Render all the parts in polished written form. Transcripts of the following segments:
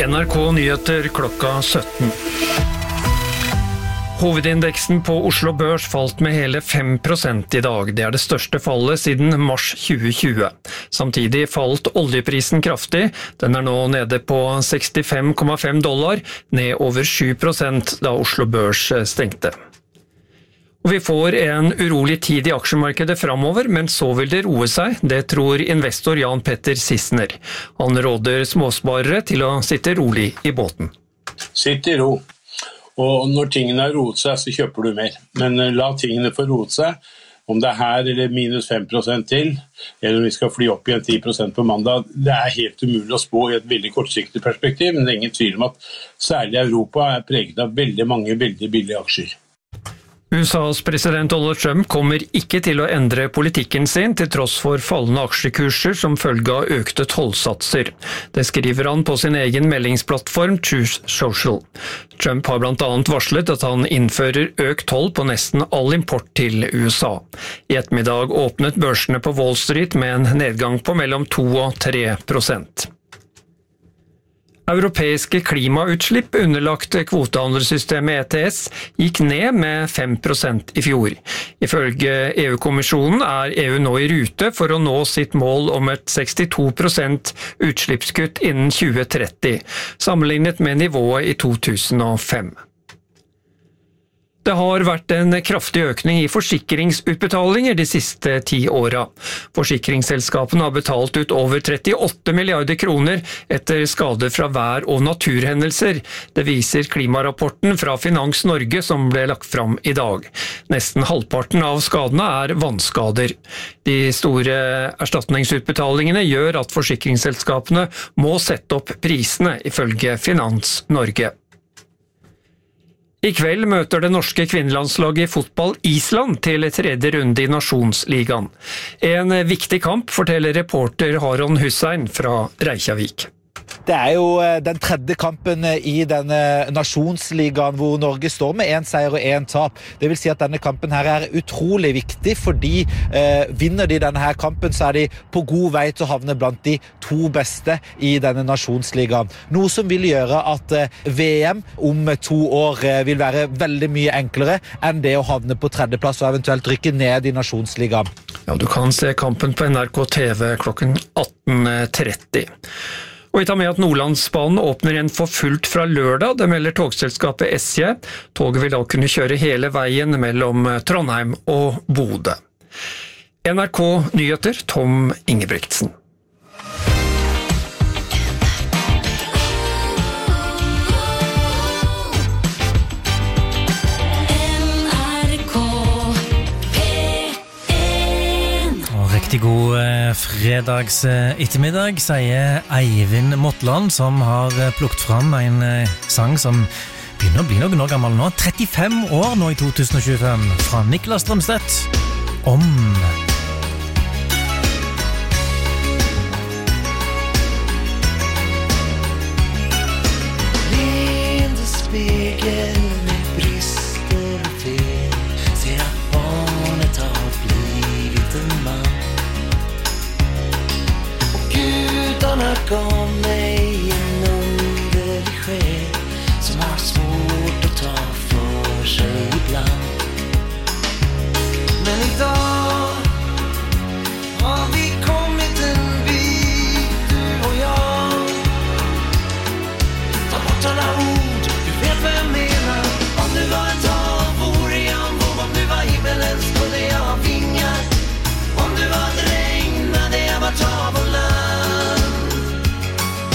NRK Nyheter klokka 17. Hovedindeksen på Oslo Børs falt med hele 5% i dag. Det det største fallet siden mars 2020. Samtidig falt oljeprisen kraftig. Den nå nede på $65,5, ned over 7% da Oslo Børs stengte. Og vi får en urolig tid i aksjemarkedet fremover, men så vil det roe seg, det tror investor Jan Petter Sissener. Han råder småsparere til å sitte rolig i båten. Sitt i ro, og når tingene har roet seg, så kjøper du mer. Men la tingene få roet seg, om det her eller minus 5% til, eller om vi skal fly opp igjen 10% på mandag, det helt umulig å spå i et veldig kortsiktig perspektiv, men det ingen tvil om at særlig Europa preget av veldig mange veldig billige aksjer. USAs president Donald Trump kommer ikke til å endre politikken sin til tross for fallende aksjekurser som følge av økte tollsatser. Det skriver han på sin egen meldingsplattform Truth Social. Trump har blant annet varslet at han innfører økt toll på nesten all import til USA. I ettermiddag åpnet børsene på Wall Street med en nedgang på mellom 2 og 3%. Europeiske klimautslipp underlagt kvotehandelssystemet ETS gikk ned med 5% i fjor. Ifølge EU-kommisjonen EU nå i rute for å nå sitt mål om et 62% utslippskutt innen 2030, sammenlignet med nivået i 2005. Det har vært en kraftig økning i forsikringsutbetalinger de siste 10 åra. Forsikringsselskapene har betalt ut over 38 milliarder kroner etter skader fra vær- og naturhendelser. Det viser klimarapporten fra Finans Norge som ble lagt fram i dag. Nesten halvparten av skadene vannskader. De store erstatningsutbetalingene gjør at forsikringsselskapene må sette opp prisene, ifølge Finans Norge. I kveld møter det norske kvinnelandslaget i fotball Island til tredje runde i Nasjonsligaen. En viktig kamp, forteller reporter Haron Hussein fra Reykjavik. Det jo den tredje kampen i denne nasjonsligaen hvor Norge står med 1 seier og 1 tap. Det vil si at denne kampen her utrolig viktig, fordi vinner de denne her kampen, så de på god vei til å havne blant de 2 beste i denne nasjonsligaen. Noe som vil gjøre at VM om 2 år vil være veldig mye enklere enn det å havne på tredjeplass og eventuelt rykke ned i nasjonsligaen. Ja, du kan se kampen på NRK TV klokken 18:30. Og vi tar med at Nordlandsbanen åpner igjen for fullt fra lørdag, det melder togselskapet SJ. Toget vil da kunne kjøre hele veien mellom Trondheim og Bodø. NRK Nyheter, Tom Ingebrigtsen. Riktig god fredags ettermiddag, sier Eivind Motland, som har plukket fram en sang som begynner å bli noen år gammel nå. 35 år nå i 2025, fra Niklas Strømstedt, Om. Leende spegel med brister og fel, ser at barnet har blivit en mann. Gudarna gav mig en underlig själ som har svårt att ta för sig ibland. Men idag har vi kommit en bit, du och jag. Ta bort alla ord, du vet vad jag menar. Om du var ett hav vore jag en våg, om du var himmelen skulle jag ha vingar. Om du var ett regn hade jag varit hav och land.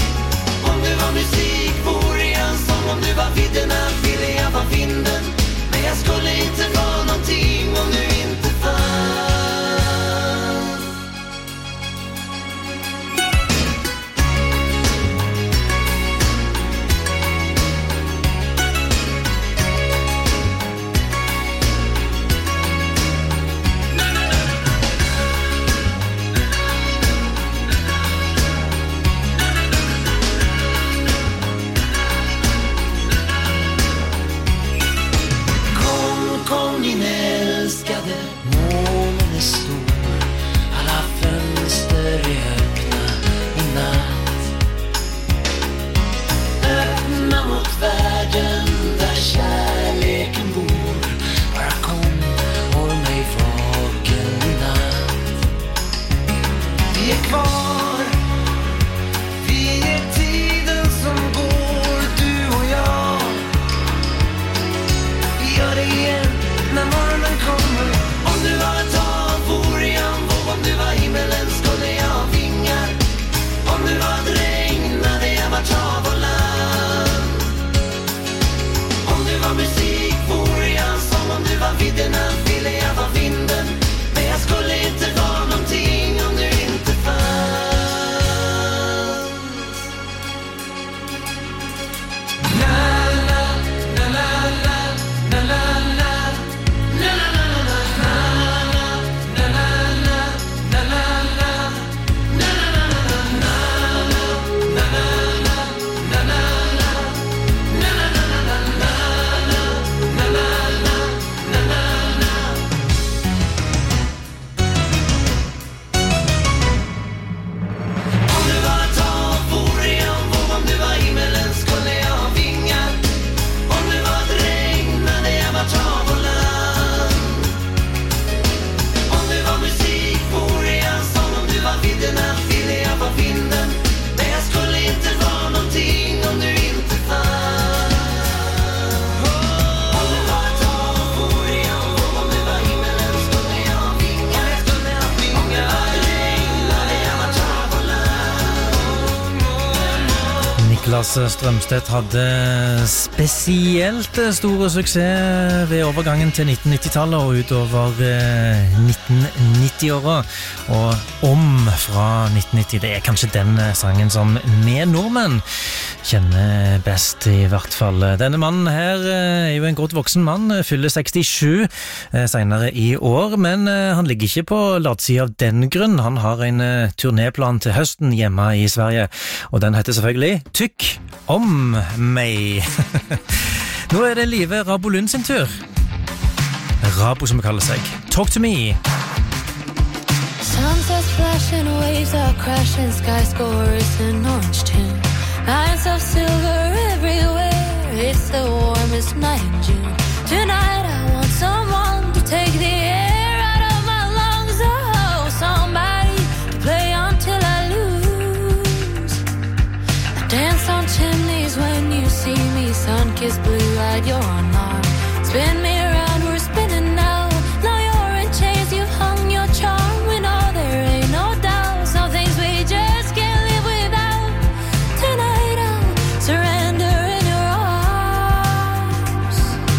Lasse Strømstedt hadde spesielt store suksess ved overgangen til 1990-tallet og utover 1990-åra. Og Om fra 1990, det kanskje den sangen som vi nordmenn kjenner best I hvert fall. Denne mannen her jo en godt voksen mann, fyller 67 senere I år, men han ligger ikke på latsida av den grunn. Han har en turnéplan til høsten hjemme I Sverige, og den heter selvfølgelig Tykk om meg. Nå det Live Rabo Lund sin tur. Rabo som kaller seg. Talk to me. Sunsets flashing, waves are crashing, sky scores an orange tune. Lines of silver everywhere, it's the warmest night in June. Tonight I want someone to take the air out of my lungs. Oh, somebody to play until I lose. I dance on chimneys when you see me, sun-kissed blue-eyed, you're unarmed. Spin me around, we're spinning now. Now you're in chains, you've hung your charm. We know there ain't no doubt, some things we just can't live without. Tonight I'll surrender in your arms.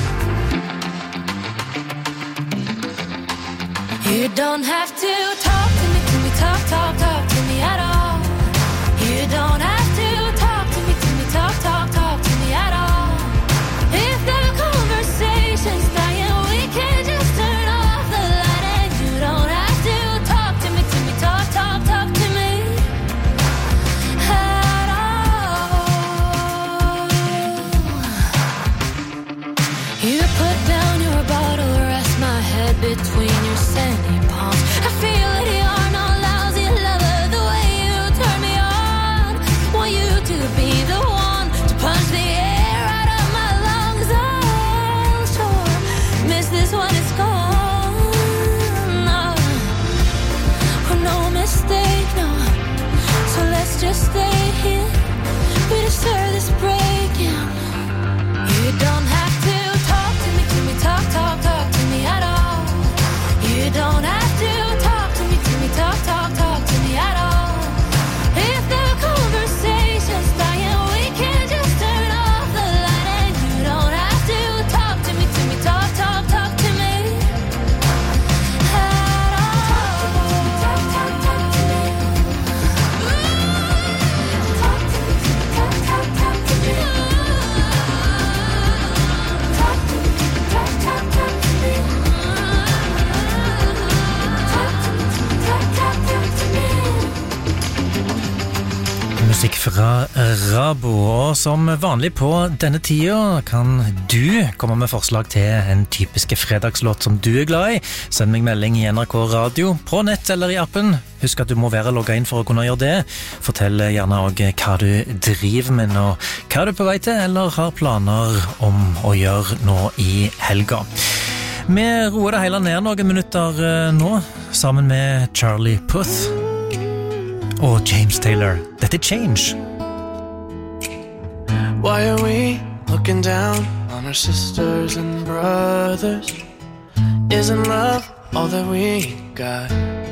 You don't have to talk to me, talk to me at all. You don't have to talk to me, talk to me at all. If the conversation's dying, we can just turn off the light. And you don't have to talk to me, talk to me at all. You put down your bottle, rest my head between your sandy palms. I feel it, you're no lousy lover. The way you turn me on, want you to be the one to punch the air out of my lungs. I'll sure miss this when it's gone. No, oh, no mistake, no. So let's just stay here. We deserve this break, yeah. You don't have to talk to me, talk to me at all. You don't have to talk to me, talk to me at all. If the conversation's dying, we can just turn off the light. And you don't have to talk to me, talk to me at all. Talk to me. Talk to me, talk to me. Talk to me, talk to me. Musikk fra Rabo, og som vanlig på denne tida kan du komme med forslag til en typiske fredagslåt som du glad I. Send meg melding I NRK Radio, på nett eller I appen. Husk at du må være logget inn for å kunne gjøre det. Fortell gjerne også hva du driver med nå, hva du på vei til, eller har planer om å gjøre nå I helga. Vi roer det hele ned noen minutter nå, sammen med Charlie Puth og James Taylor. Dette Change. Why are we looking down on our sisters and brothers? Isn't love all that we got?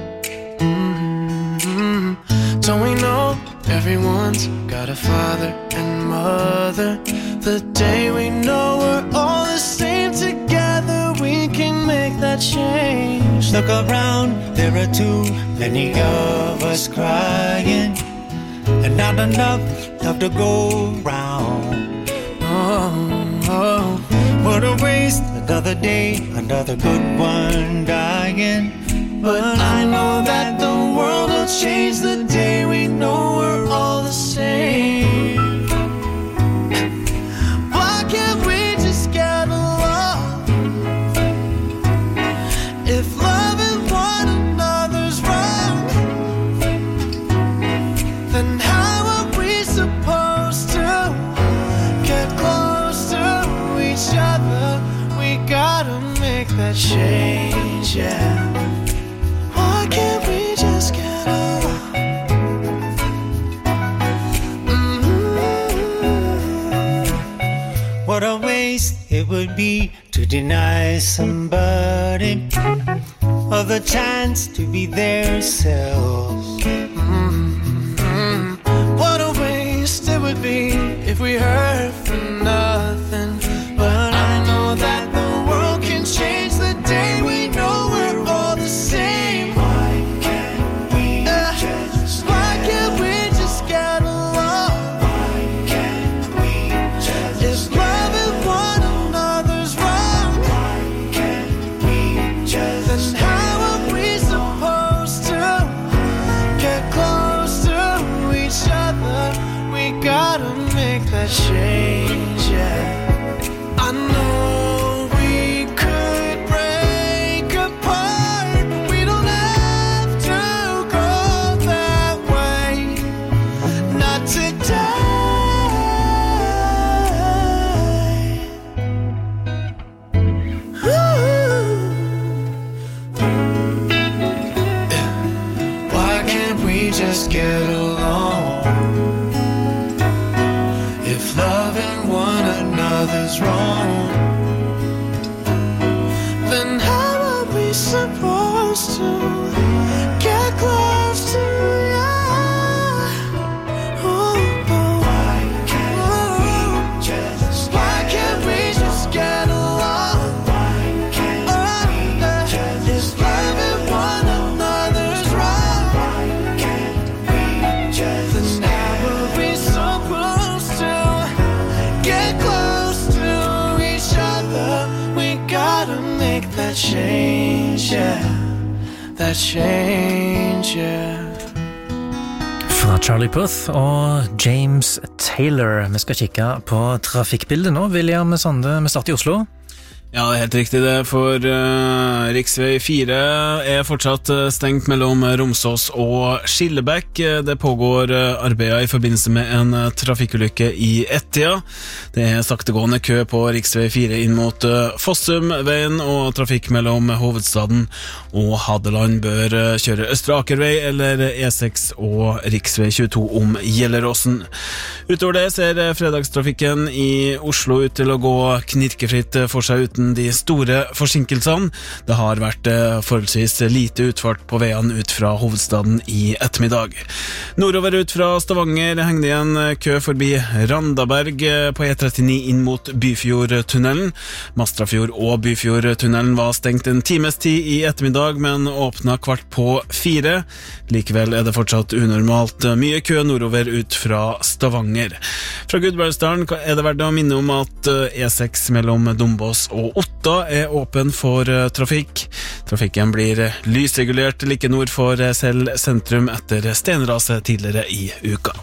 Don't we know everyone's got a father and mother? The day we know we're all the same together, we can make that change. Look around, there are too many of us crying, and not enough love to go round. Oh, What a waste, another day, another good one dying. but I know that the world will change the day we know we're all the same. Why can't we just get along? If loving one another's wrong, then how are we supposed to get close to each other? We gotta make that change, yeah. Why can't we just get along? What a waste it would be to deny somebody of the chance to be their selves. What a waste it would be if we hurt for nothing. But I know that the world can change the day we know we're all the same. Why can't we just get along? Why can't we just if loving one another's wrong? Why can't we just then how are we supposed to get close to each other? We gotta make that change, yeah. I know we could break apart, but we don't have to go that way. Not today. Why can't we just get along? If loving one another's wrong, then how are we supposed to get close to you? Why can't we just get along? Why can't we just is loving one another's wrong? Why can't we just then how are we supposed to get close to each other? We gotta make that change, yeah. That change, yeah. Fra Charlie Puth og James Taylor. Vi skal kikke på trafikkbildet nå. William Sande, vi starter i Oslo. Ja, det er helt riktig det, for riksvei 4 er fortsatt stengt mellom Romsås og Skillebekk. Det pågår arbeider i forbindelse med en trafikkulykke i ett-tida. Det er saktegående kø på riksvei 4 inn mot Fossumveien, og trafikk mellom hovedstaden og Hadeland bør kjøre Østre Akervei eller E6 og riksvei 22 om Gjelleråsen. Utover det ser fredagstrafikken i Oslo ut til å gå knirkefritt for seg uten de store forsinkelsene. Det har vært forholdsvis lite utfart på veiene ut fra hovedstaden i ettermiddag. Nordover ut fra Stavanger henger det igjen kø forbi Randaberg på E39 inn mot Byfjordtunnelen. Mastrafjord og Byfjordtunnelen var stengt en times tid i ettermiddag, men åpnet 3:15. Likevel er det fortsatt unormalt mye kø nordover ut fra Stavanger. Fra Gudbrandsdalen er det verdt å minne om at E6 mellom Dombås og Otta er åpen for trafikk. Trafikken blir lysregulert like nord for Sel sentrum etter stenraset tidligere i uka.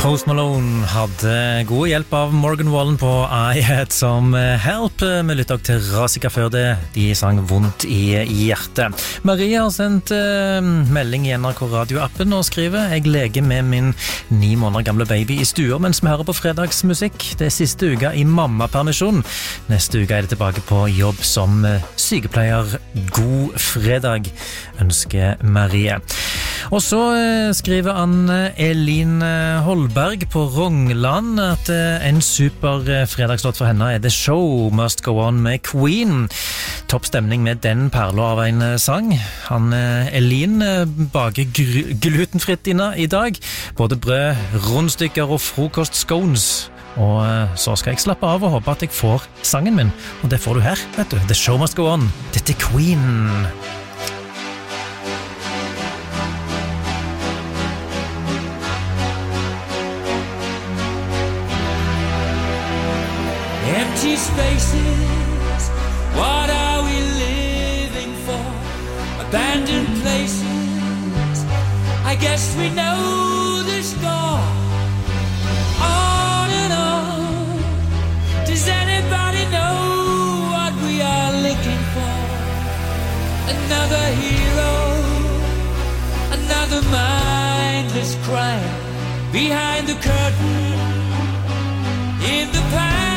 Post Malone hadde god hjelp av Morgan Wallen på I Had Some Help. Vi lyttet også til Rasika før det. De sang Vondt i hjertet. Maria har sendt melding i NRK radioappen og skriver: Jeg leger med min 9 måneder gamle baby i stua mens vi hører på fredagsmusikk. Det er siste uka i mammapermisjon. Neste uke er det tilbake på jobb som sykepleier. God fredag, ønsker Marie. Og så skriver Anne-Elin Holberg på Rongland at en super fredagslåt for henne er The Show Must Go On med Queen. Topp stemning med den perla av en sang. Anne-Elin baker glutenfritt i dag. Både brød, rundstykker og frokostscones. Og så skal jeg slappe av og håpe at jeg får sangen min. Og det får du her, vet du. The Show Must Go On. Dette er Queen. Empty spaces, what are we living for? Abandoned places, I guess we know the score. On and on, does anybody know what we are looking for? Another hero, another mindless crime. Behind the curtain, in the past.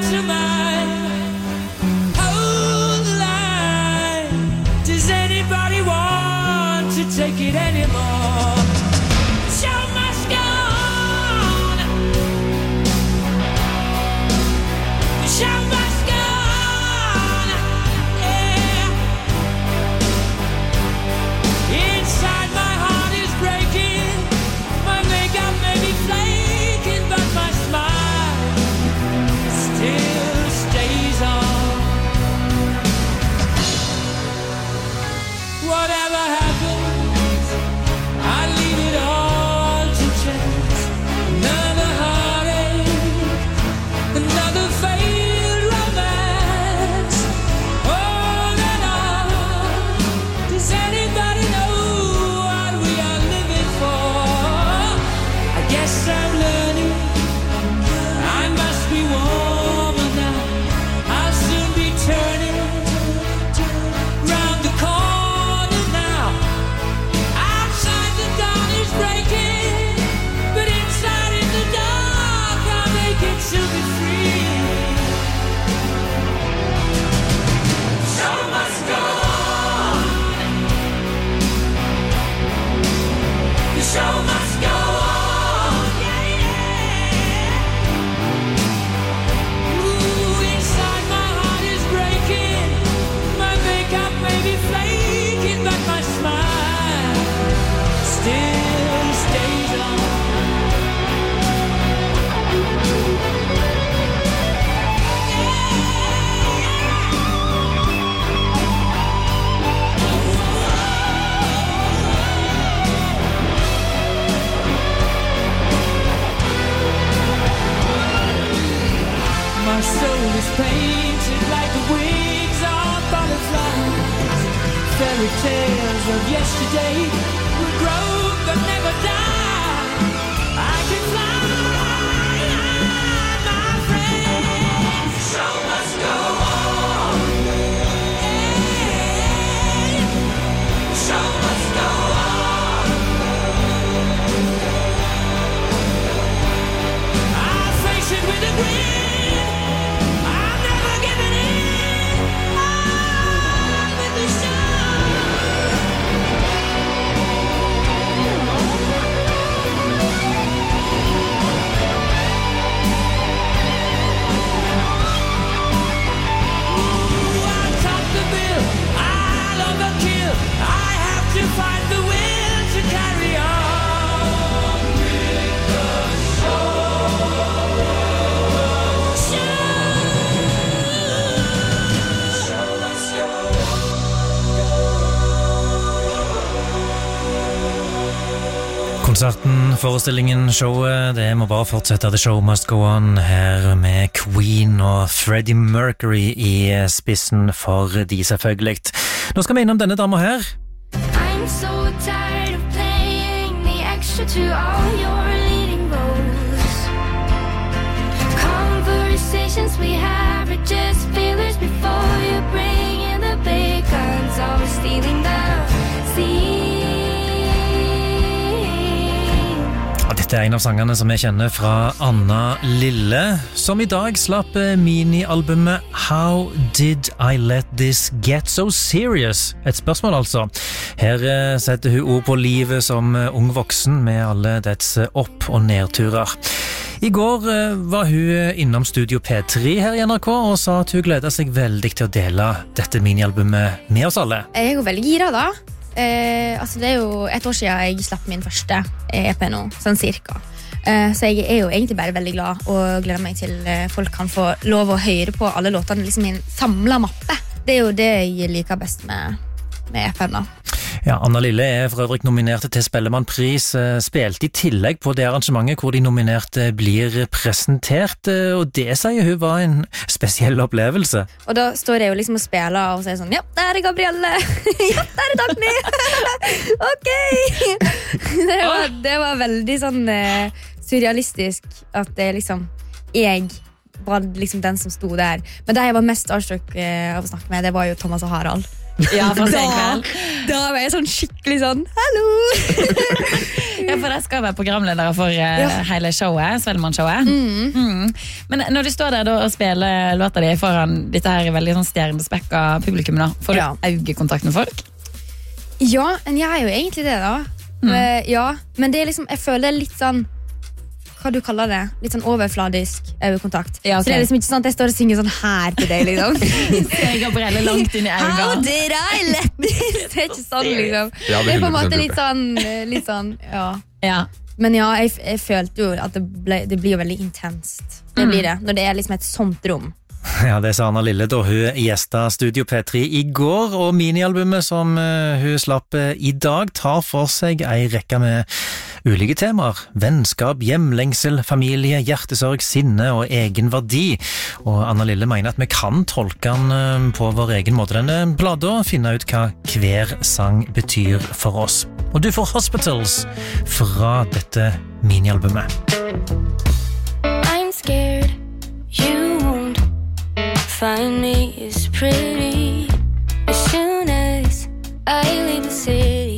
Hold the line. Does anybody want to take it anymore? The show must go on. The show must go on. Yeah. Inside my heart is breaking. My makeup may be flaking, but my smile still stays on. Whatever happens, I leave it all to chance. Another heartache, another failed romance. On and on, does anybody know what we are living for? I guess I'm learning, I must be warm. I'll soon be turning round the corner now. Outside the dawn is breaking, but inside in the dark I'll make it to be free. The show must go on. The show must go on. Yeah, yeah. Inside my heart is breaking. My makeup may be flaking, but my smile still stays on. My soul is painted like the wings of butterflies. Fairy tales of yesterday will grow but never die. I can fly, my friend. The show must go on. The show must go on. I'll face it with a grin. Find the will to carry on with the Konserten, forestillingen, showet, det må bare fortsette. The show must go on her med Queen og Freddie Mercury i spissen for de selvfølgelig. Nå skal vi innom denne dama her. I'm so tired of playing the extra to all your leading roles. Dette en av sangene som jeg kjenner fra Anna Lille, som I dag slapp minialbumet How Did I Let This Get So Serious? Et spørsmål altså. Her setter hun ord på livet som ung voksen med alle dets opp- og nedturer. I går var hun innom Studio P3 her I NRK og sa at hun gleder seg veldig til å dele dette minialbumet med oss alle. Jeg jo veldig gira da. Det jo et år siden jeg slapp min første EP nå, sånn cirka. Så jeg jo egentlig bare veldig glad og gleder meg til folk kan få lov å høre på alle låtene liksom I en samlet mappe. Det jo det jeg liker best med EP'en da. Ja, Anna Lille for øvrig nominert til Spellemannpris, spilte I tillegg på det arrangementet hvor de nominerte blir presentert, og det sier hun var en spesiell opplevelse. Og da står jeg jo liksom og spiller og sier sånn, ja, der Gabrielle, ja, der Dagny, ok. Det var veldig sånn surrealistisk at det liksom, jeg var liksom den som sto der. Men det jeg var mest starstruck av å snakke med, det var jo Thomas og Harald. Ja, for da var jeg sånn skikkelig sånn hallo. Ja, for det skal være programledere for hele showet, Spellemann-showet. Men når du står der da, og spiller låta di foran dette her veldig sånn stjernespekka publikum da, får du øyekontakt med folk? Ja, men jeg jo egentlig det da. Ja, men det liksom, jeg føler det litt sånn hva du kaller det, litt sånn overfladisk øyekontakt. Ja, okay. Så det liksom ikke sånn at jeg står og synger sånn her til deg, liksom. Jeg har brille langt inn I øynene. How did I let this? Det ikke sånn, liksom. Ja, det på en måte litt sånn, ja. Men ja, jeg følte jo at det blir jo veldig intenst. Det blir det, når det liksom et sånt rom. Ja, det sa Anna Lille da hun gjestet Studio P3 I går, og minialbumet som hun slapp I dag tar for seg en rekke med ulike temaer. Vennskap, hjemlengsel, familie, hjertesorg, sinne og egen verdi. Og Anna Lille mener at vi kan tolke den på vår egen måte denne pladen og finne ut hva hver sang betyr for oss. Og du får Hospitals fra dette minialbumet. I'm scared you won't find me as pretty as soon as I leave the city.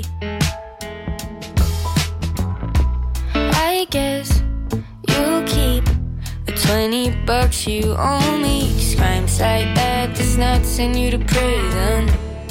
I guess you'll keep the $20 you owe me. 'Cause crimes like that does not send you to prison.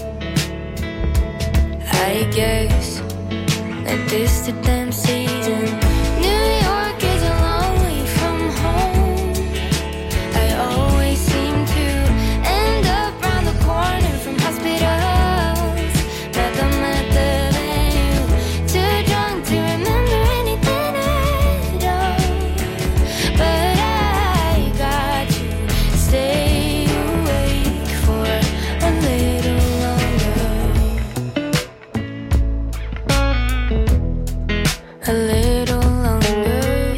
I guess that this the damn season. New York is a long way from home. I always seem to end up round the corner from hospitals. Met them at the venue, too drunk to remember anything at all. But I got to stay awake for a little longer. A little longer.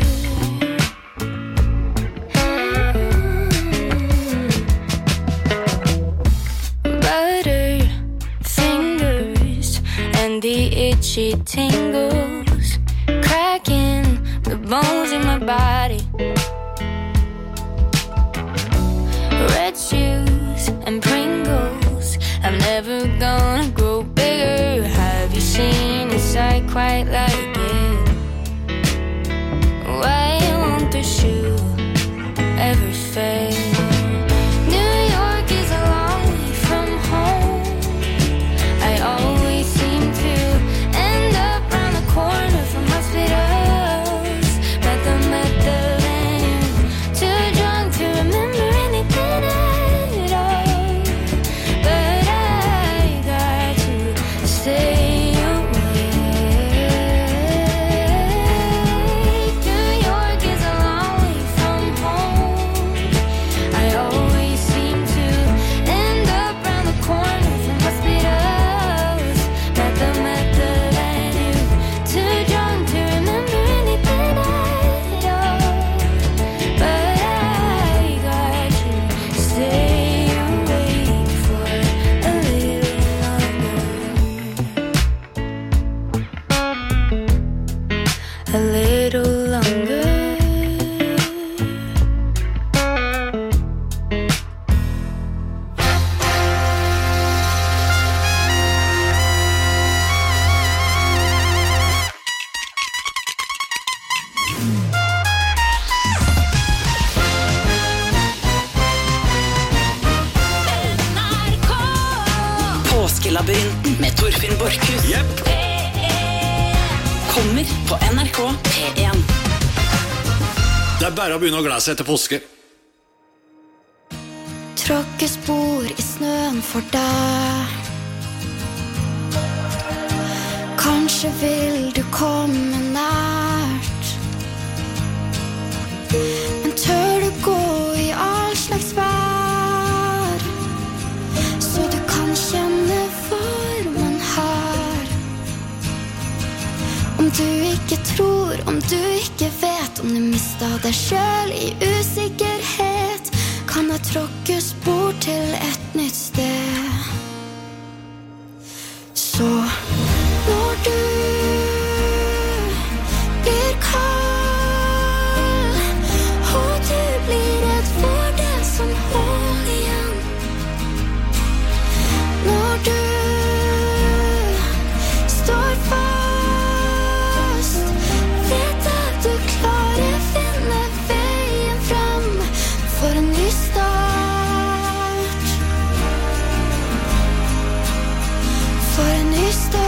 Butter fingers and the itchy tingles, cracking the bones in my body. Red shoes and Pringles, I'm never gonna grow bigger. Have you seen a sight quite like it? Why won't the shoe ever fade? New York is a long way from home. I always seem to end up round the corner from hospitals. Met them at the venue, too drunk to remember anything at all. But I got to stay awake Labyrinten med Torfinn Borchhus. Kommer på NRK P1. Det bare å begynne å glede seg til påske. Tråkkespor i snøen for deg. Kanskje vil du komme nært. Men tør du gå i all slags vær, så du kan kjenne varmen her. Om du ikke tror, om du ikke vet, om du mistet deg selv i usikkerhet, kan jeg tråkke spor til et nytt sted. Så når du blir kald, og du blir redd for det som holder igjen, når du står fast, vet at du klarer finne veien frem for en ny start. For en ny start.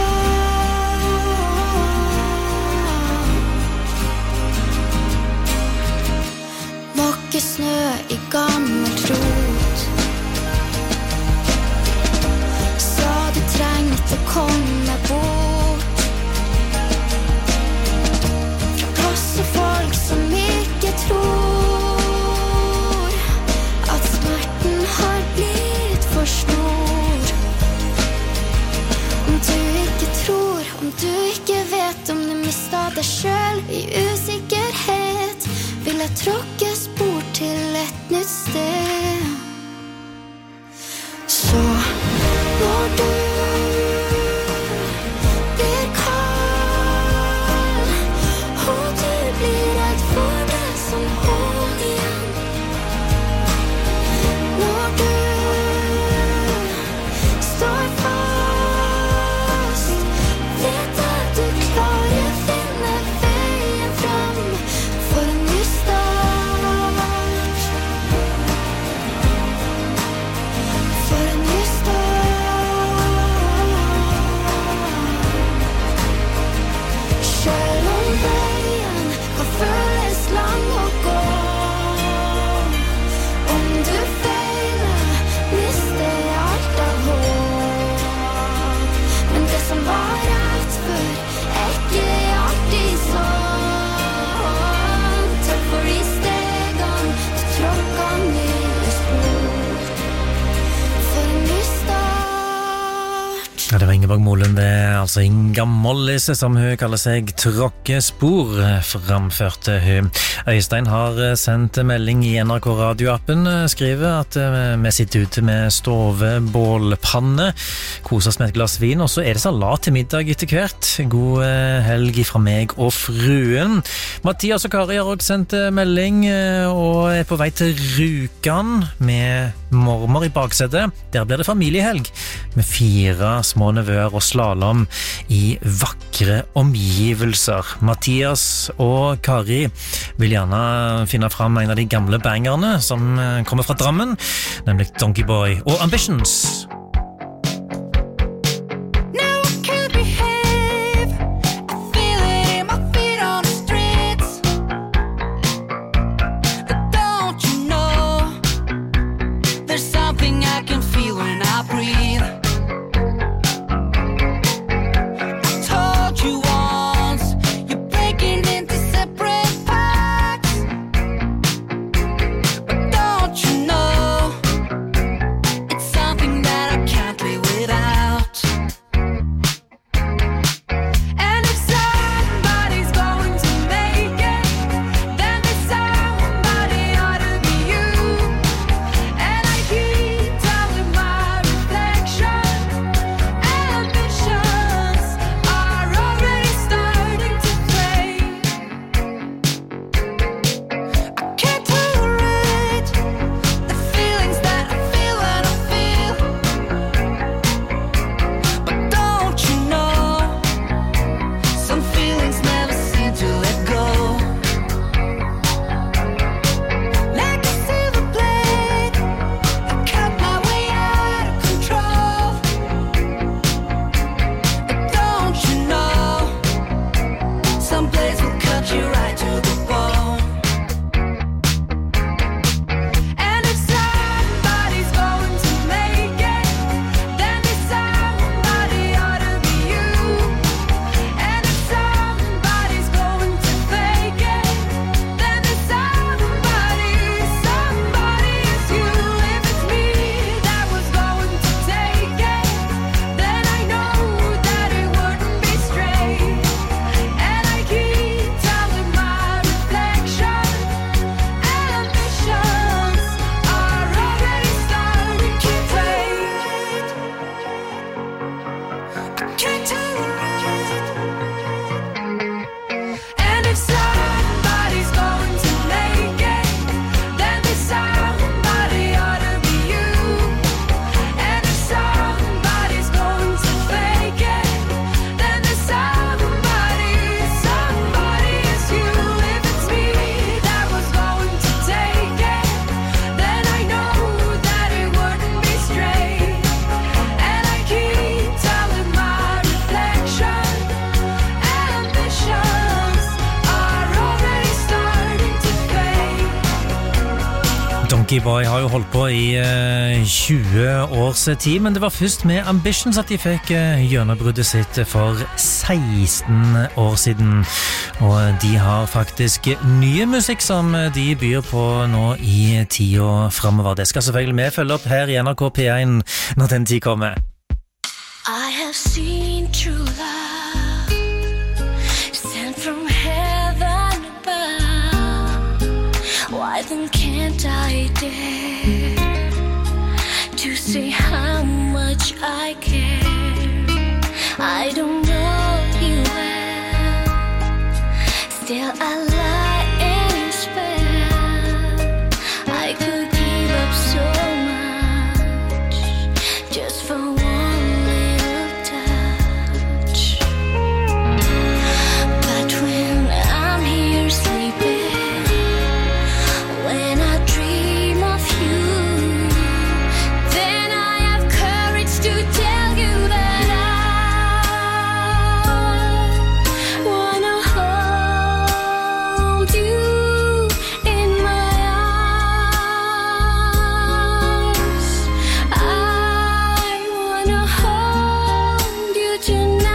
Måke snø i gammelt rot. Sa du trengte komme bort fra plass og folk som ikke tror at smerten har blitt for stor. Om du ikke tror, om du ikke vet, om du mistet deg selv i usikkerhet, vil jeg tråkke spor til et nytt sted. Så når du blir kald, og du blir redd for det som holder igjen, når du står fast, vet at du klarer finne veien frem for en ny start. For en ny start. Selv om veien kan føles lang å gå, om du feiler, mister jeg alt av håp. Men det som var rett før, ikke alltid sånn. Takk for de stegene du tråkket nye spor. For en ny start. Ja, det var Ingeborg Molen, det altså Inga Mollis, som hun kaller seg, tråkkespor, framførte hun. Øystein har sendt melding i NRK radioappen, skriver at vi sitter ute med stovebålpanne, koser oss med et glass vin, og så er det salat til middag etter hvert. God helg fra meg og fruen. Mathias og Kari har også sendt melding, og er på vei til Rjukan med mormor i baksetet. Der blir det familiehelg med 4 små nevøer og slalom i vakre omgivelser. Mathias og Kari vil gjerne finne fram en av de gamle bangerne som kommer fra Drammen, nemlig Donkey Boy og Ambitions. Now I can't behave. I feel it in my feet on the streets. But don't you know, there's something I can feel when I breathe. I told you once, you're breaking into separate parts. But don't you know, it's something that I Donkey Boy har jo holdt på i 20 års tid, men det var først med Ambitions at de fikk gjennombruddet sitt for 16 år siden. Og de har faktisk nye musikk som de byr på nå i tiden fremover. Det skal selvfølgelig vi følge opp her i NRK P1 når den tid kommer. I have seen true love sent from heaven above. Why then can't I dare to say how much I care? I don't know you well, still I lie in your spell. I could give up so much just for one little touch. But when I'm here sleeping, when I dream of you, then I have courage to tell you that I wanna hold you in my arms. I wanna hold you tonight.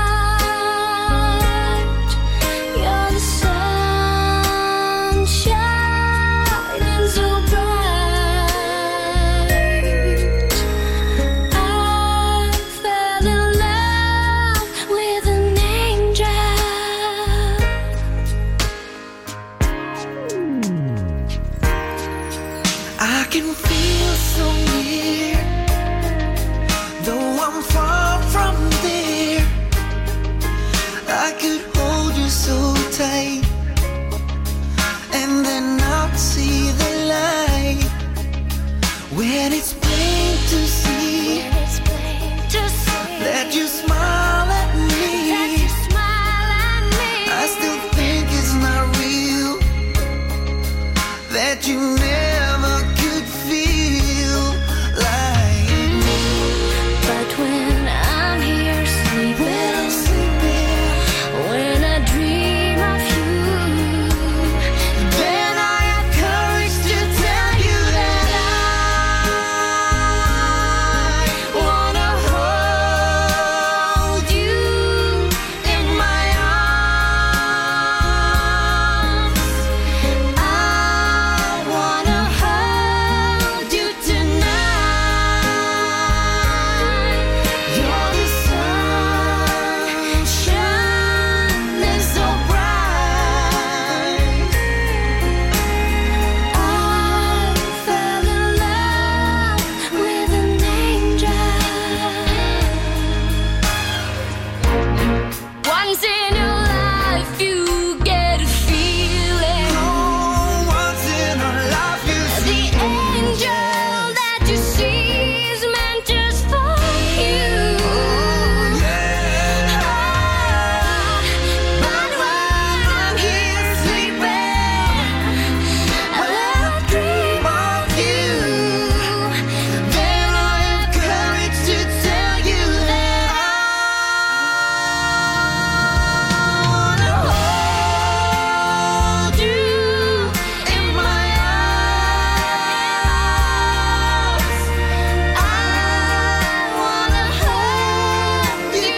You're the sun shining so bright. I fell in love with an angel. I can feel so near, though I'm far from there. I could hold you so tight, and then I'll see the light. When it's plain to see that you smile at me, I still think it's not real, that you never could feel like me. But when I'm here sleeping, when I dream of you, then I have courage to tell you that I wanna hold you in my arms. I wanna hold you tonight. You're the sun shining so bright. I fell in love with an angel. Once in your life you get a feeling. Once in a life you The angel that you see is meant just for you. But when I'm here sleeping, when I dream of you, then I have courage to tell you that I wanna hold you in my arms. I wanna hold you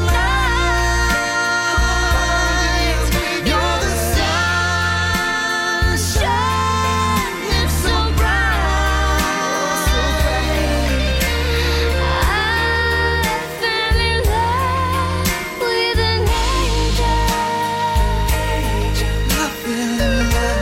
tonight. You're the sun shining so bright. I fell in love with an angel. love with an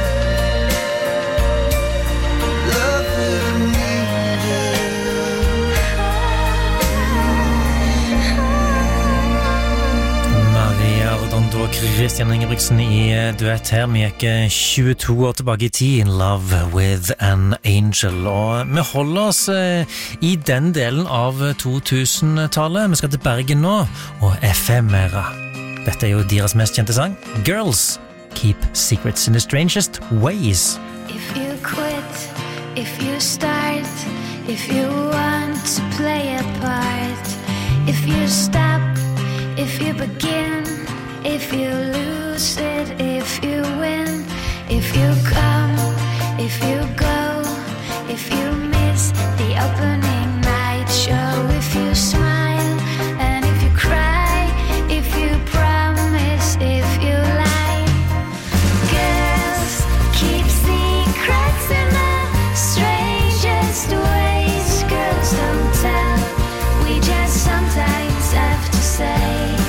Maria Redondo og Christian Ingebrigtsen i duett her. Vi gikk 22 år tilbake i tid. Love with an angel. Og vi holder oss i den delen av 2000-tallet. Vi skal til Bergen nå, og FM-era. Dette er jo deres mest kjente sang. Girls keep secrets in the strangest ways. If you quit, if you start, if you want to play a part, if you stop, if you begin, if you lose it, if you win, if you come, if you go, if you miss the opening night show, if you smile and if you cry, if you promise, if you lie. Girls keep secrets in the strangest ways. Girls don't tell, we just sometimes have to say.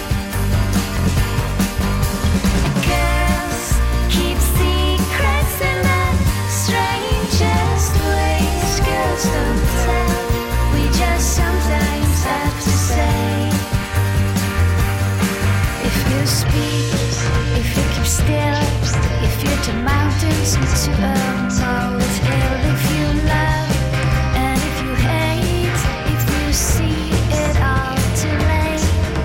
Girls keep secrets in the strangest ways. Girls don't tell, we just sometimes have to say. If you speak, if you keep still, if you turn mountains into a molehill, if you love and if you hate, if you see it all too late.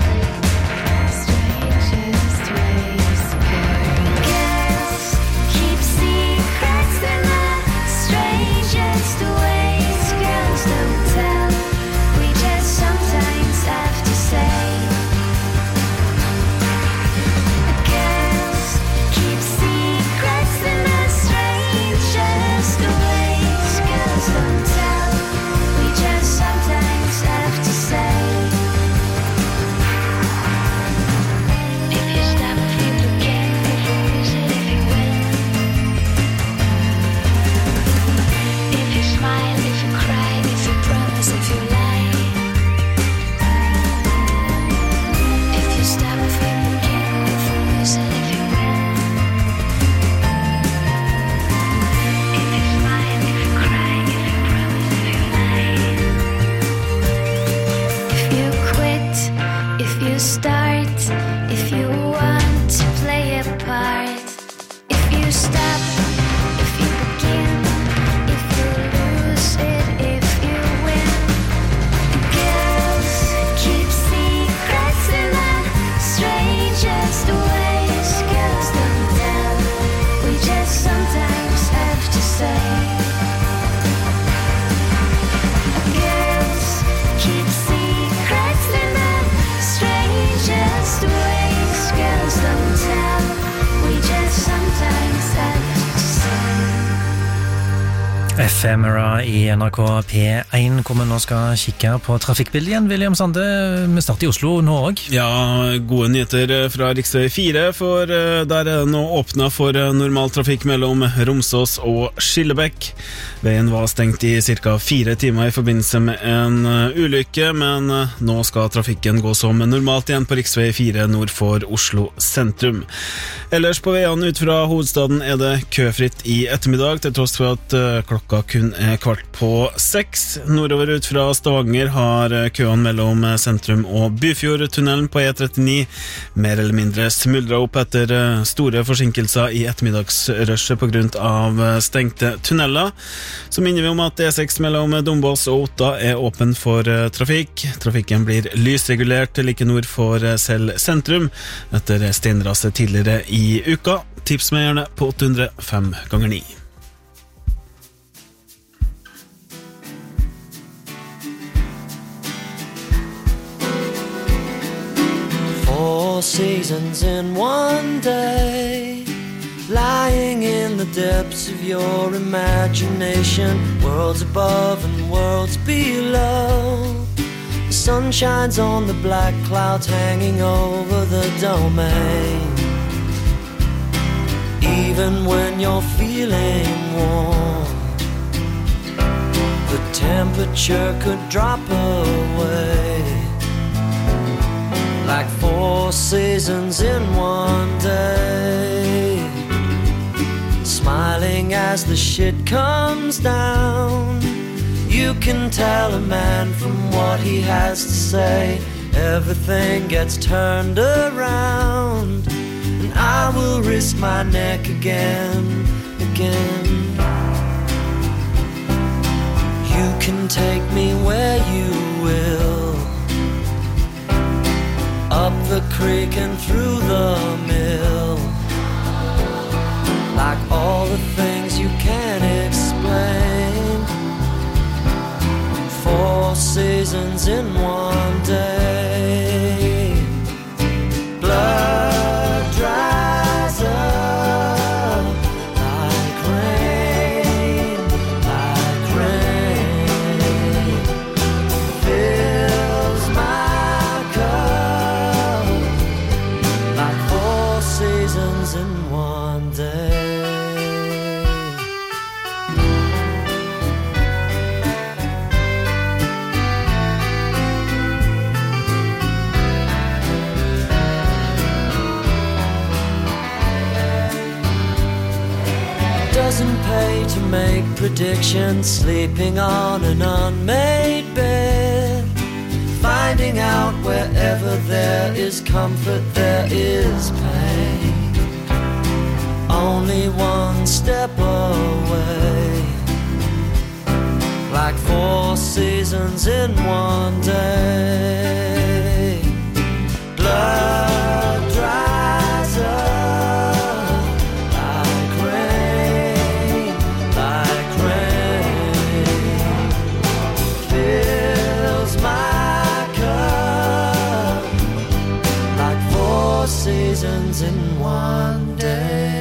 Strangest ways. Girls keep secrets in the strangest ways. Girls don't tell, we just sometimes have to say. Girls keep secrets in the strangest ways. Girls don't tell, we just sometimes have to say. If you stop, if you forget, if you lose it, if you win. If you smile, if you cry, if you promise, if you lie. If you stop, if you forget, if you lose it, if you win. If you smile, if you cry, if you promise, if you lie. If you quit, if you start, if you want to play a part. If you stop, if you begin, if you lose it, if you win. Girls keep secrets in the strangest ways. Girls don't tell, we just sometimes have to say. Girls keep secrets in the strangest ways. Girls don't tell, we just sometimes have to say. Ephemera i NRK P1, hvor vi nå skal kikke på trafikkbildet igjen. William Sande, vi starter i Oslo nå også. Ja, gode nyheter fra riksvei 4, for der er det nå åpnet for normal trafikk mellom Romsås og Skillebekk. Veien var stengt i cirka 4 timer i forbindelse med en ulykke, men nå skal trafikken gå som normalt igjen på riksvei 4 nord for Oslo sentrum. Ellers på veiene ut fra hovedstaden er det køfritt i ettermiddag, til tross for at klokka kun er 5:15. Nordover ut fra Stavanger har køen mellom sentrum og Byfjordtunnelen på E39 mer eller mindre smuldret opp etter store forsinkelser i ettermiddagsrushet på grunn av stengte tunneler. Så minner vi om at E6 mellom Dombås og Otta er åpen for trafikk. Trafikken blir lysregulert like nord for selv sentrum etter steinraset tidligere i uka. Tips meg gjerne på 805 ganger 9. Four seasons in one day, lying in the depths of your imagination, worlds above and worlds below. The sun shines on the black clouds hanging over the domain. Even when you're feeling warm, the temperature could drop away. Like four seasons in one day, smiling as the shit comes down. You can tell a man from what he has to say. Everything gets turned around, and I will risk my neck again. You can take me where you will, up the creek and through the mill, like all the things you can't explain. Four seasons in one day. Blood dries up like rain, like rain. doesn't pay to make predictions, sleeping on an unmade bed, finding out wherever there is comfort, there is pain, only one step away, like 4 seasons in one day. Blood dries up like rain, fills my cup like 4 seasons in one day.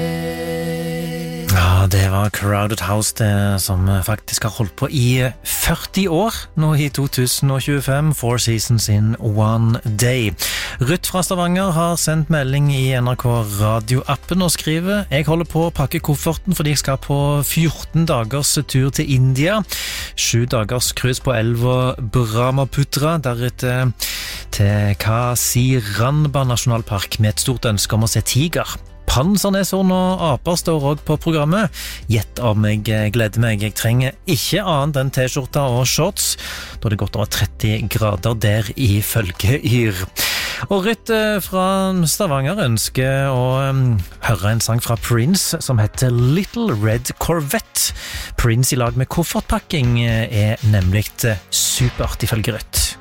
Ja, det var Crowded House det, som faktisk har holdt på i 40 år, nå i 2025, 4 seasons in one day. Ruth fra Stavanger har sendt melding i NRK radioappen og skriver: Jeg holder på å pakke kofferten fordi jeg skal på 14 dagers tur til India, 7 dagers cruise på elva Brahmaputra, deretter til Kasiranba nasjonalpark med et stort ønske om å se tiger. Pansernessorn og aper står også på programmet. Gjett om jeg gleder meg. Jeg trenger ikke annet enn t-skjorta og shorts, da det er godt over 30 grader der ifølge Yr. Og Ruth fra Stavanger ønsker å høre en sang fra Prince som heter Little Red Corvette. Prince i lag med koffertpakking er nemlig supert ifølge Ruth.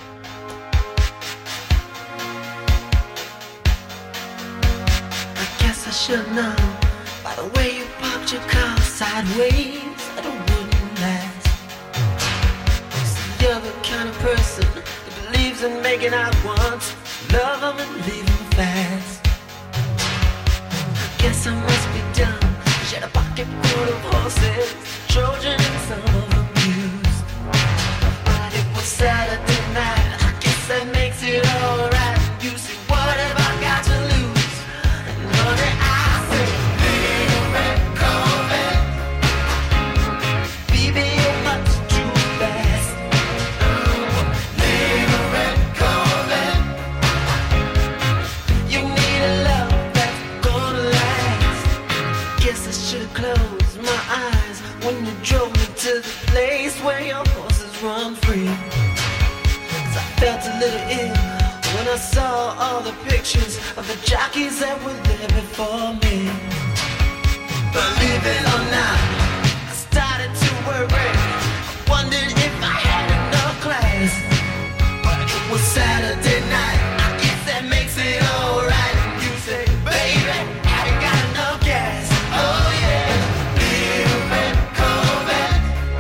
I should know by the way you parked your car sideways that it wouldn't last. So you're the kind of person that believes in making out once, love them and leave them fast. I guess I must be dumb. She had a pocket full of horses, Trojan and some of them used. But it was Saturday night, I guess that makes it alright. You see, what have I got to lose? Where your horses run free. 'Cause I felt a little ill when I saw all the pictures of the jockeys that were there before me. Believe it or not, I started to worry. I wondered if I had enough class. But it was Saturday night, I guess that makes it alright. You say, baby, I ain't got enough gas. Oh yeah, little red Corvette.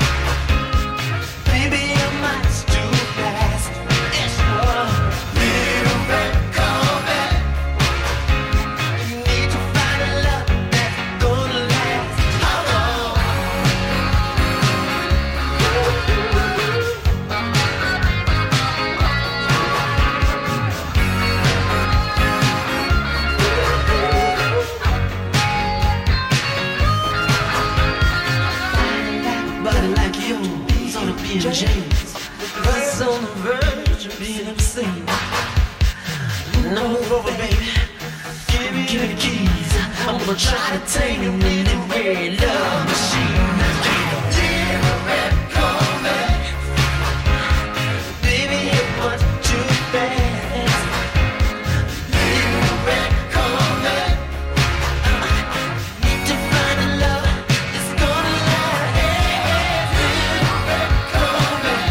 James, was on the verge of being obscene. No over, baby. Give me the keys. I'm gonna try to tame your little red love machine. Little red Corvette, baby, it was too fast. Little red Corvette, need to find a love that's gonna last. Little red Corvette,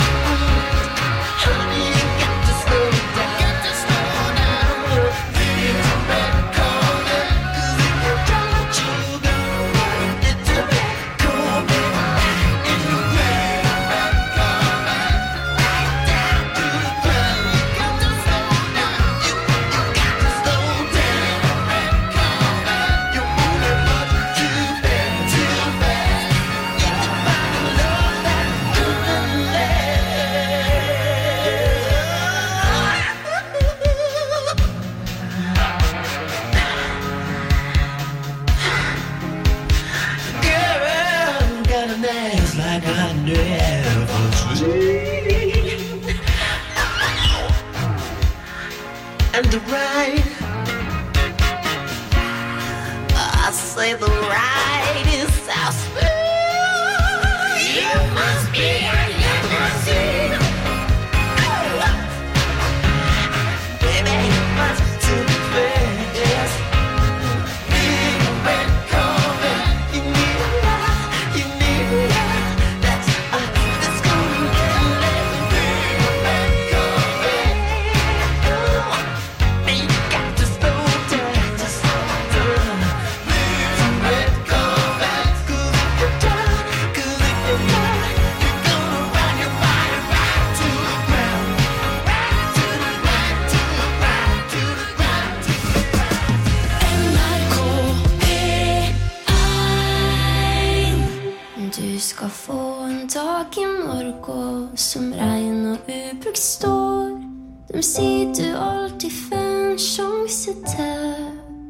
honey, you got to slow down. Little red Corvette, 'cause if you don't, you go. Little red Corvette, in the red Corvette, right down to the ground. You got to slow down. You got to slow down. Red Corvette, you're moving much too fast, too fast. Need to find a love that's gonna Girl, got an ass like I never seen. And the ride, I say the ride is skal få en dag I morgen som regn og ubrukt står. De sier du alltid får en sjanse til.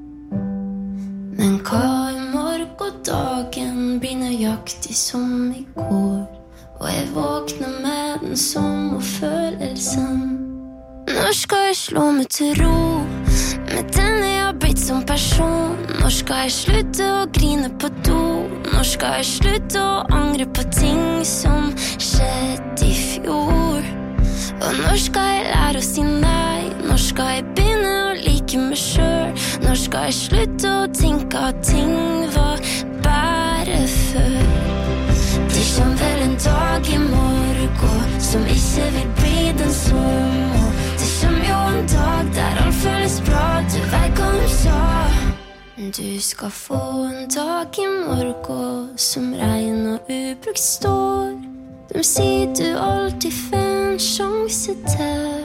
Men hva I morgen dagen blir nøyaktig som I går. Og jeg våkner med den samme følelsen. Når skal jeg slå meg til ro med den jeg har blitt som person? Når skal jeg slutte å grine på do? Når skal jeg slutte å angre på ting som skjedde I fjor? Og når skal jeg lære å si nei? Når skal jeg begynne å like meg selv? Når skal jeg slutte å tenke at ting var bare før? Det kommer vel en dag I morgen som ikke vil bli den samme. Det kommer jo en dag der alt føles bra. Du vet hva du sa. Du skal få en dag I morgen som regn og ubrukt står. De sier du alltid får en sjanse til.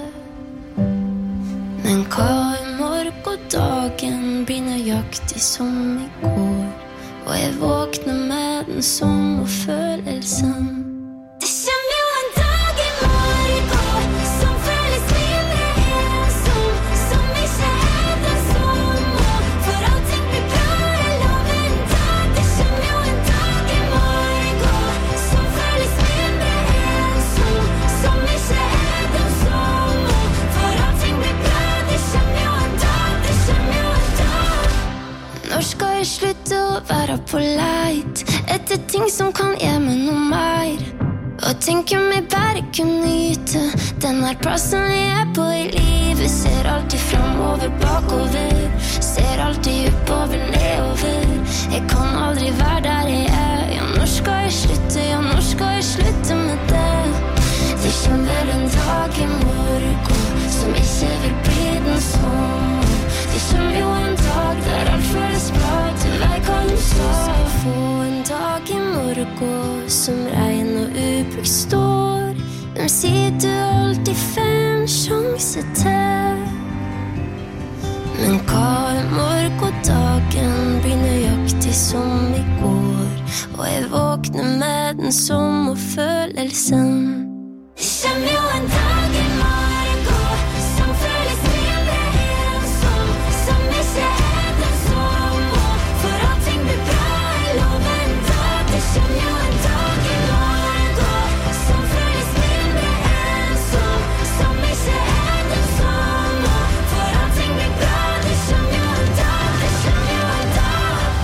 Men hva I morgen dagen blir nøyaktig som I går. Og jeg våkner med den samme følelsen. Det kommer jo en dag I morgen som føles mindre ensom, som ikke den samme. For allting blir bra, jeg lover en dag. Det kommer jo en dag I morgen som føles mindre ensom, som ikke den samme. For allting blir bra, det kommer jo en dag, det kommer jo en dag. Når skal jeg slutte å være på leit etter ting som kan gjøre meg noe mer? Og tenker meg bare kunne nyte den her plassen jeg på I livet. Ser alltid fremover, bakover, ser alltid oppover, nedover. Jeg kan aldri være der jeg ja, når skal jeg slutte, ja, når skal jeg slutte med det? Det kommer vel en dag I morgen som ikke vil bli den samme. Det kommer jo en dag der alt føles bra. Du vet hva du sa. Få en dag I morgen som regn og ubrukt står. De sier du alltid får en sjanse til. Men hva I morgen dagen blir nøyaktig som I går. Og jeg våkner med den samme følelsen. Det kommer jo en dag I morgen som føles mindre ensom, som ikke den samme. For allting blir bra, jeg lover en dag. Det kommer jo en dag I morgen som føles mindre ensom, som ikke den samme. For allting blir bra, det kommer jo en dag, det kommer jo en dag.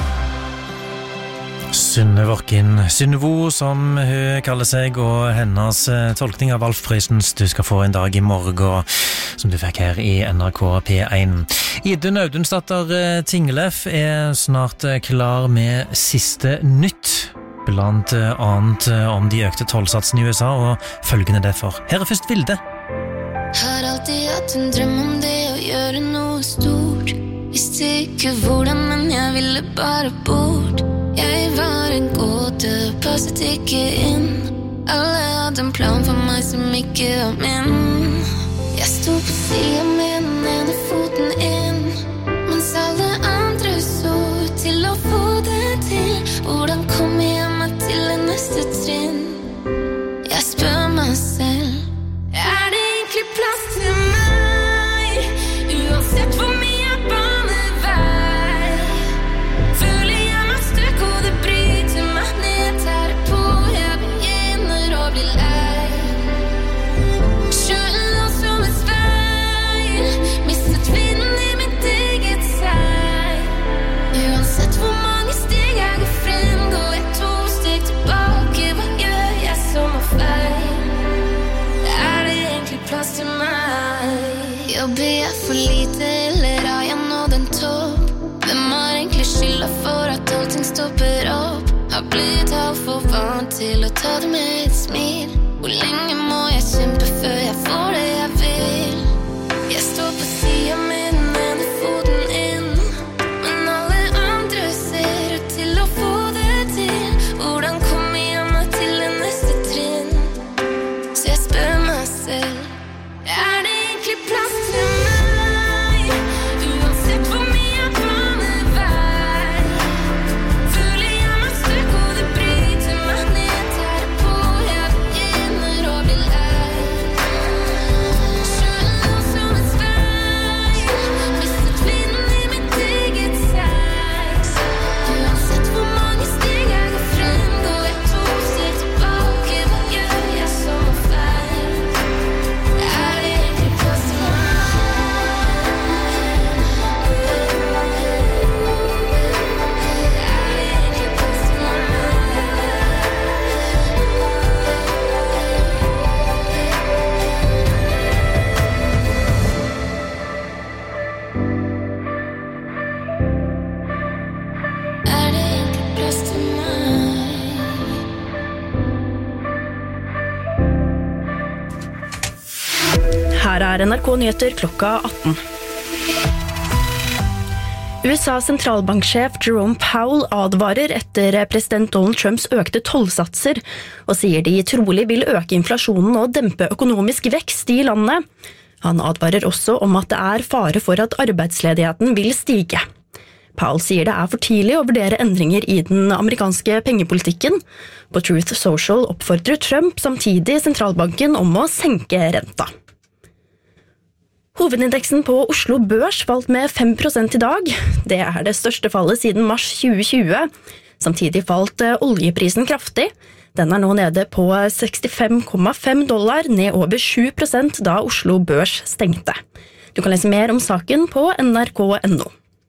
Synne Vorkin, Synnevo som hun kaller seg, og hennes tolkning av Alf Prøysens Du skal få en dag I morgen, som du fikk her I NRK P1. Idun Audunstatter Tinglef snart klar med siste nytt, blant annet om de økte tollsatsene I USA og følgende derfor. Her først Vilde. Har alltid hatt en drøm om det å gjøre noe stort. Visste ikke hvordan, men jeg ville bare bort. Jeg var en gåte, passet ikke inn. Alle hadde en plan for meg som ikke var min. Jeg sto på siden med den ene foten inn, mens alle andre så ut til å få det til. Hvordan kom jeg meg til det neste trinn? Jeg spør meg selv, er det egentlig plass til meg? Uansett hvor mye jeg baner vei, føler jeg meg støk, og det bryter meg ned. Tar det på, jeg begynner å bli lei. Skjønner oss som et speil, mistet vinden I mitt eget seg. Uansett hvor mange steg jeg går frem, går jeg 2 steg tilbake. Hva gjør jeg som er feil? Er det egentlig plass til meg? Jobber jeg for lite, eller har jeg nådd en topp? Hvem har egentlig skylda for at allting stopper opp? Har blitt alt for vant til å ta det med et smil. Hvor lenge må jeg kjempe før jeg får det jeg vil? Jeg står på siden med den ene foten inn, men alle andre ser ut til å få det til. Hvordan kommer jeg meg til det neste trinn? Så jeg spør meg selv, er det egentlig plass til meg? Uansett hvor mye jeg baner vei, føler jeg meg støk, og det bryter meg ned. Her NRK Nyheter klokka 18. USAs sentralbanksjef Jerome Powell advarer etter president Donald Trumps økte tollsatser, og sier de trolig vil øke inflasjonen og dempe økonomisk vekst i landet. Han advarer også om at det fare for at arbeidsledigheten vil stige. Powell sier det for tidlig å vurdere endringer i den amerikanske pengepolitikken. På Truth Social oppfordrer Trump samtidig sentralbanken om å senke renta. Hovedindeksen på Oslo Børs falt med 5% i dag. Det det største fallet siden mars 2020. Samtidig falt oljeprisen kraftig. Den nå nede på $65,5, ned over 7% da Oslo Børs stengte. Du kan lese mer om saken på nrk.no.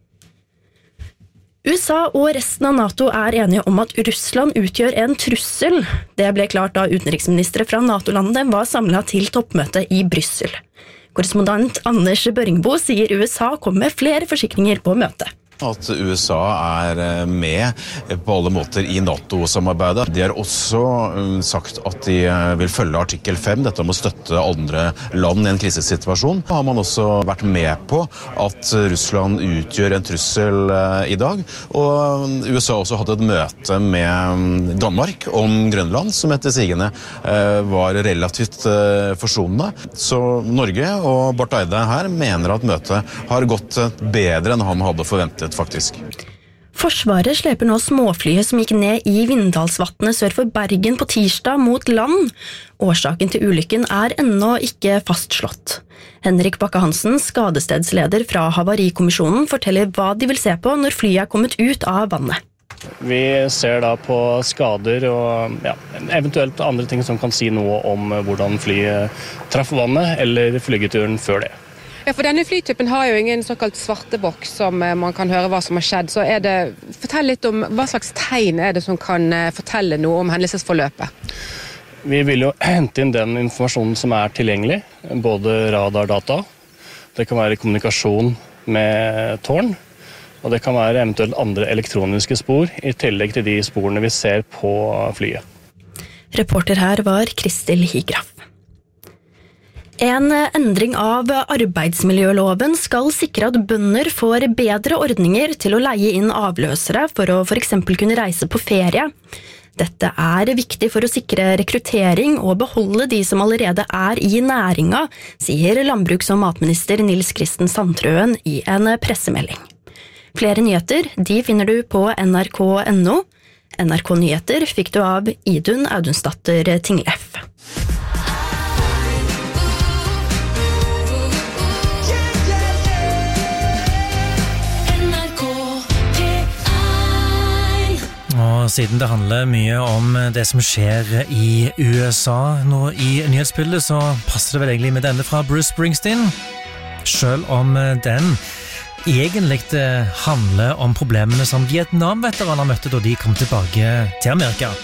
USA og resten av NATO enige om at Russland utgjør en trussel. Det ble klart da utenriksministre fra NATO-landet var samlet til toppmøte i Bryssel. Korrespondent Anders Børingbo sier USA kom med flere forsikringer på møtet. At USA med på alle måter i NATO-samarbeidet. De har også sagt at de vil følge artikkel 5, dette om å støtte andre land i en krisesituasjon. Da har man også vært med på at Russland utgjør en trussel i dag. Og USA har også hatt et møte med Danmark om Grønland, som etter sigende var relativt forsonende. Så Norge og Barth Eide her mener at møtet har gått bedre enn han hadde forventet. Faktisk. Forsvaret sleper nå småflyet som gikk ned i Vindalsvatnet sør for Bergen på tirsdag mot land. Årsaken til ulykken ennå ikke fastslått. Henrik Bakke-Hansen, skadestedsleder fra Havarikommisjonen, forteller hva de vil se på når flyet kommet ut av vannet. Vi ser da på skader og eventuelt andre ting som kan si noe om hvordan flyet traff vannet eller flygeturen før det. Ja, for denne flytypen har jo ingen såkalt svarte boks som man kan høre hva som har skjedd. Så fortell litt om hva slags tegn det som kan fortelle noe om hendelsesforløpet. Vi vil jo hente inn den informasjonen som tilgjengelig, både radardata, det kan være kommunikasjon med tårn, og det kan være eventuelt andre elektroniske spor, i tillegg til de sporene vi ser på flyet. Reporter her var Kristel Higraf. En endring av arbeidsmiljøloven skal sikre at bønder får bedre ordninger til å leie inn avløsere for å for eksempel kunne reise på ferie. Dette viktig for å sikre rekruttering og beholde de som allerede i næringa, sier landbruks- og matminister Nils Kristen Sandtrøen i en pressemelding. Flere nyheter de finner du på nrk.no. NRK Nyheter fikk du av Idun Audunsdatter Tingleff. Og siden det handler mye om det som skjer i USA nå i nyhetsbildet, så passer det vel egentlig med denne fra Bruce Springsteen. Selv om den egentlig handler om problemene som Vietnam-veteraner møtte da de kom tilbake til Amerika.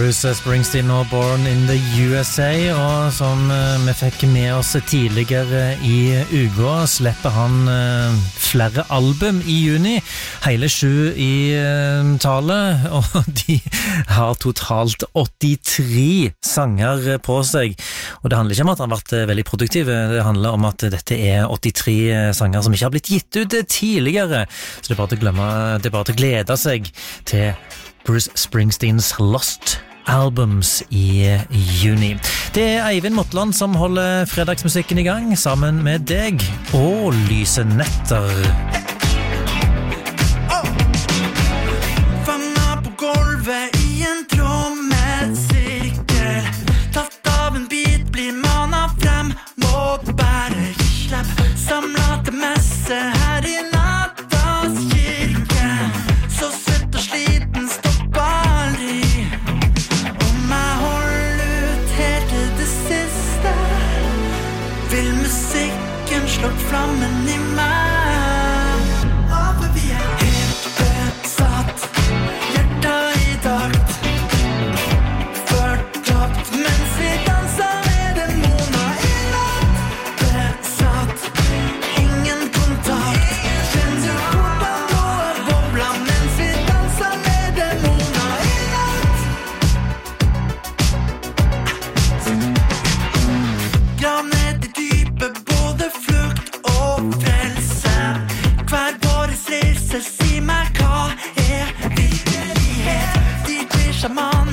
Bruce Springsteen og Born in the USA, og som vi fikk med oss tidligere i uka, slipper han flere album i juni, hele 7 i tallet, og de har totalt 83 sanger på seg. Og det handler ikke om at han har vært veldig produktiv, det handler om at dette er 83 sanger som ikke har blitt gitt ut tidligere, så det er bare til å glede seg til Bruce Springsteens Lost Albums i juni. Det er Eivind Motland som holder fredagsmusikken i gang, sammen med deg og Lyse Netter. Fanga på gulvet i en trommesirkel, tatt av en bit, blir manet frem, må bare gi slipp, samlet til messe her i nattas kirke, så søtt og sliten stopper aldri, om jeg holder ut helt til det siste, vil musikken slå flammen i meg, for vi er helt besatt, hjertet i takt, fortapt mens vi danser med demoner i natt, besatt, ingen kontakt, kjenner du hvordan blåa bobler mens vi danser med demoner i natt. Grav ned i dypet, både flukt og frelse, hver våres reise, si meg hva er virkelighet, de blir sjaman